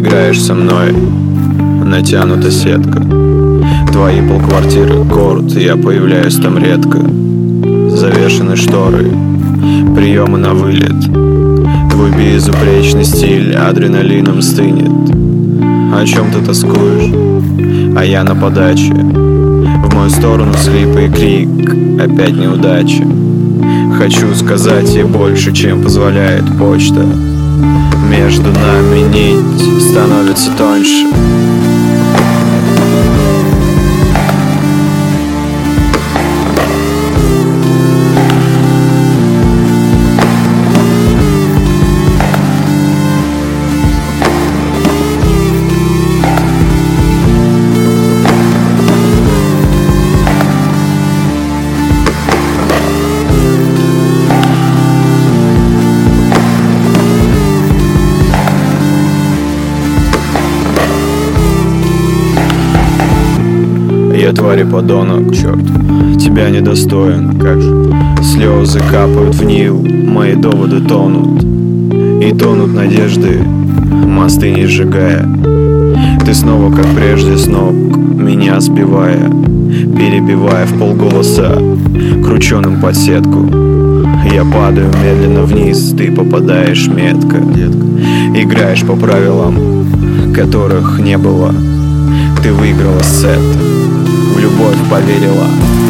играешь со мной, натянута сетка. Твои полквартиры, город, я появляюсь там редко. Завешены шторы, приемы на вылет. Твой безупречный стиль адреналином стынет. О чем ты тоскуешь, а я на подаче. В мою сторону слипы и крик, опять неудача. Хочу сказать ей больше, чем позволяет почта. Между нами нить становится тоньше. Я тварь и подонок, черт, тебя недостоин, как же. Слезы капают в Нил, мои доводы тонут. И тонут надежды, мосты не сжигая. Ты снова, как прежде, с ног меня сбивая, перебивая в полголоса крученым под сетку. Я падаю медленно вниз, ты попадаешь метко, детка. Играешь по правилам, которых не было. Ты выиграла сет, в любовь поверила.